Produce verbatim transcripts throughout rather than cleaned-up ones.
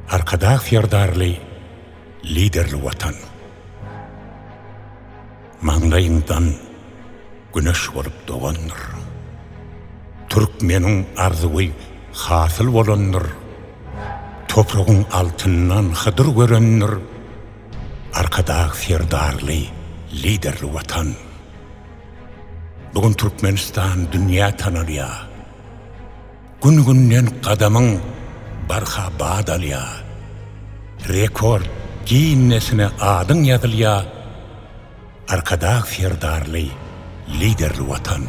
Arkada fiardarlı, liderli vatan. Mağlayından güneş olup doğandır. Türkmenin arzuı hasıl olandır. Toprağın altından hıdır görünür. Arkada fiardarlı, liderli vatan. Bugün Türkmenistan dünya tanırya. Gün günden kadamın barha badalya. Rekord Guinness'ine adın yazılya. Arkada firdarlı, liderli vatan.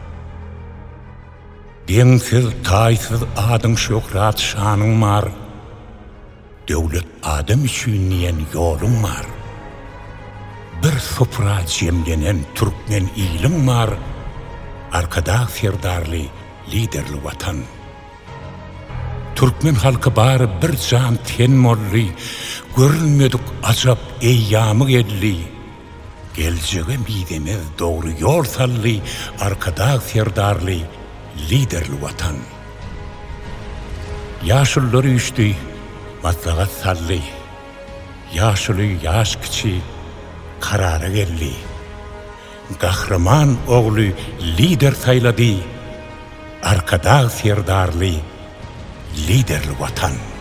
Densiz, taysız adın şöhrat şanın var. Devlet adam üçünleyen yolun var. Bir sofra cemlenen Türkmen ilim var. Arkada firdarlı, liderli vatan. Türkmen halkı bari bir can ten molli, görülmedik acap eyyamı gelli. Geleceğe midemiz doğru yol salli, arkada firdarlı, liderli vatan. Yaşılları üçtü, maslahat salli. Yaşılı yaş kiçi, karara gelli. Kahraman oğlu lider sayladı, arkada firdarlı, liderli vatan.